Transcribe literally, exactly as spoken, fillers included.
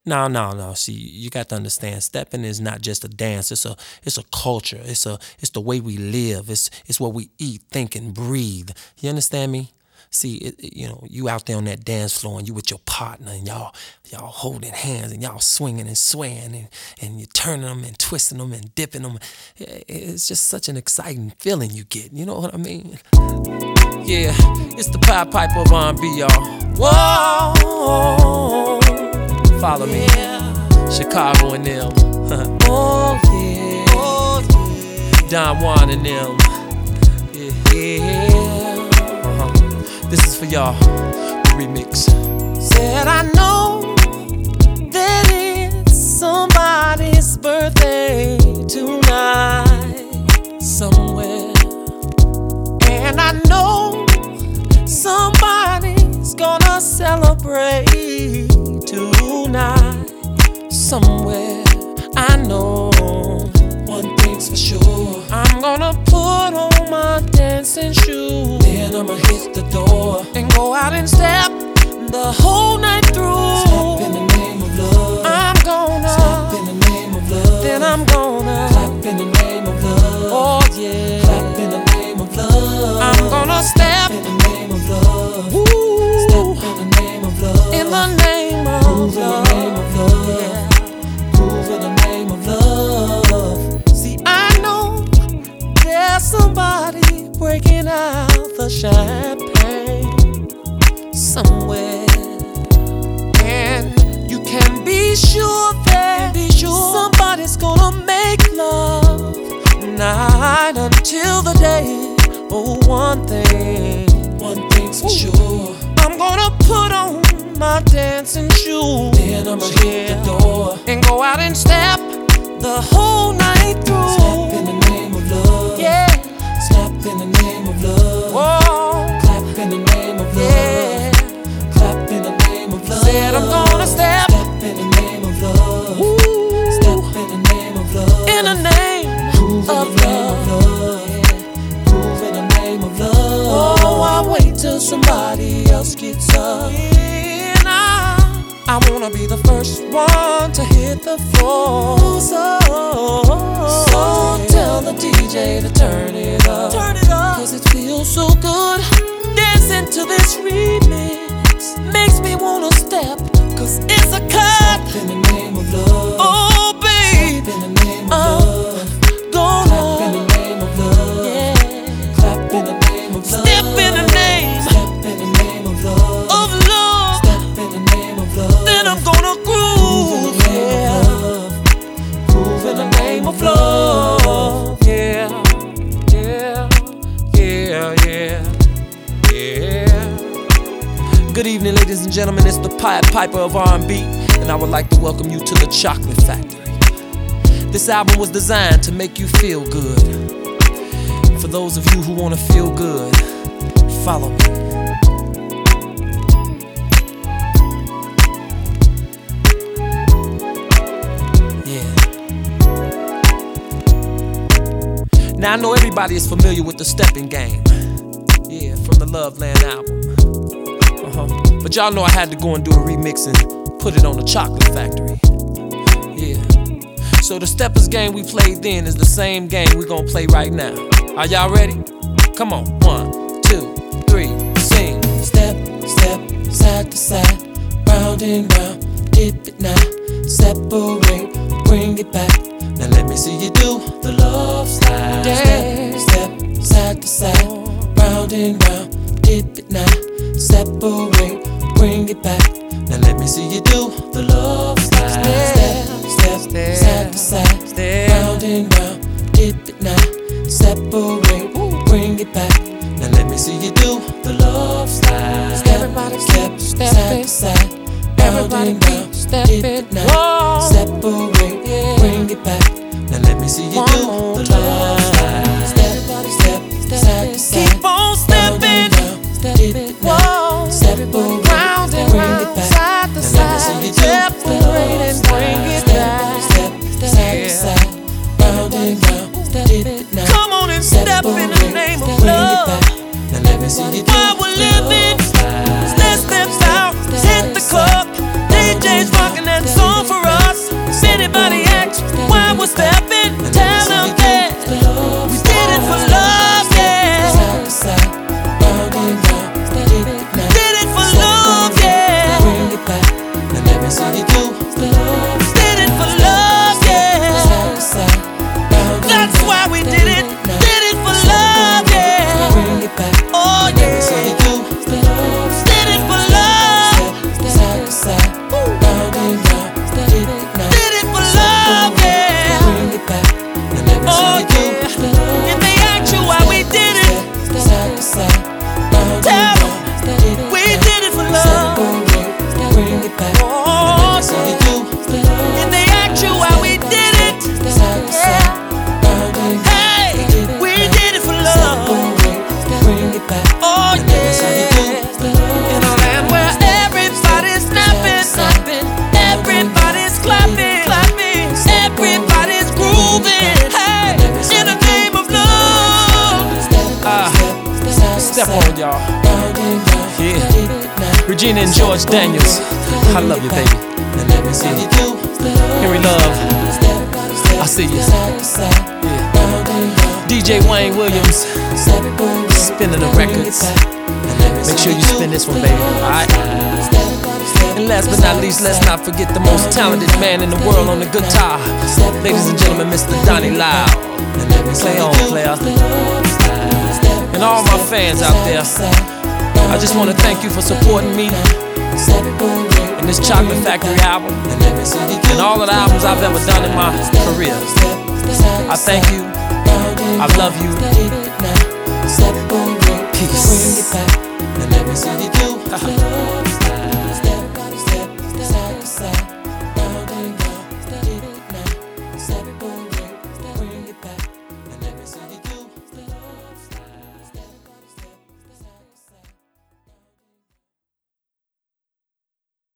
No, no, no. See, you got to understand, stepping is not just a dance. It's a it's a culture. It's a it's the way we live. It's it's what we eat, think, and breathe. You understand me? See, it, it, you know, you out there on that dance floor and you with your partner and y'all y'all holding hands and y'all swinging and swaying and, and you're turning them and twisting them and dipping them. It's just such an exciting feeling you get. You know what I mean? Yeah, it's the Pied Piper of R and B, y'all. Whoa, follow me, yeah. Chicago and them. Oh yeah, oh yeah. Don Juan and them. Yeah, yeah. Uh-huh. This is for y'all, the remix. Said I know that it's somebody's birthday tonight somewhere, and I know somebody's gonna celebrate tonight somewhere. I know one thing's for sure, I'm gonna put on my dancing shoes, then I'ma hit the door and go out and step the whole night through. Step in the name of love, I'm gonna step in the name of love, then I'm gonna clap in the name of love. Oh yeah, clap in the name of love, I'm gonna step in the name of love. Woo. Step in the name of love, in the name of Move love, in the name of love. Yeah. Move in the name of love. See, I know there's somebody breaking out the champagne somewhere, and you can be sure that be sure somebody's gonna make love night until the day. Oh, one thing, one thing's for sure, I'm gonna put on my dancing shoes, then I'ma yeah. hit the door and go out and step the whole night through. Step in the name of love, yeah. Step in the name of love. Whoa. Clap in the name of love, yeah. Clap in the name of love. Said I'm gonna step, step in the name of love. Woo. Step in the name of love, in the name Move of, in the name love. of love. Yeah. Move in the name of love. Oh, I wait till somebody else gets up. Yeah. I wanna be the first one to hit the floor. So, so tell the D J to turn it up, turn it up, cause it feels so good. Dancing to this remix makes me wanna step, cause it's a cut. Step in the name of love. Oh babe, step in the name of uh, love. Go clap in the name of love, yeah. Clap in the name of love. Step in the name, step in the name of love, of love. Step in the name of love, then I'm gonna groove, yeah. Groove in the name of love, yeah, yeah, yeah, yeah, yeah. Good evening, ladies and gentlemen. It's the Pied Piper of R and B, and I would like to welcome you to the Chocolate Factory. This album was designed to make you feel good. For those of you who want to feel good, follow me. Now I know everybody is familiar with the Stepping Game, yeah, from the Loveland album. Uh-huh. But y'all know I had to go and do a remix and put it on the Chocolate Factory. Yeah. So the Steppers game we played then is the same game we gonna play right now. Are y'all ready? Come on, one, two, three, sing. Step, step, side to side, round and round, dip it now, separate, bring it back. Now let me see you do the love slide. Step, step, side to side, round and round, dip it now, separate, bring it back. Now let me see you do the love slide. Step, step, step side to side, step, round and round, dip it now, separate, bring it back. Now let me see you do the love slide. Everybody step, step, side to side, round and round, dip it now, separate, bring it back. Now let me see you do the love slide. Step, step, side to side, keep on stepping, dip it now, separate, round and round, side to side, separate and bring it back. Step, step, side to side, round and round, dip it now. Come on and step in the name of love. Now let me see you do while we're living, let's step out, hit the club, D J's rocking that song. Did it for love, yeah. That's why we did it. Did it for love, yeah. Oh yeah. Did it for love. Did it for love, yeah. Oh yeah. If they ask you why we did it, tell them we did it for love. Oh, if they ask you why we did it, yeah. Hey, we did it for love. Oh yeah. In a land where everybody's snapping, snapping, everybody's clapping, clapping, everybody's grooving. Hey, in the name of love. Ah, step on y'all. Yeah, Regina and George Daniels. I love you, baby. See you. Henry Love. I see you. Yeah. D J Wayne Williams. Spinning the records. Make sure you spin this one, baby. Alright. And last but not least, let's not forget the most talented man in the world on the guitar. Ladies and gentlemen, Mister Donnie Lyle. Play on, player. And all my fans out there, I just want to thank you for supporting me in this Chocolate Factory album and all of the albums I've ever done in my career. I thank you. I love you. Peace.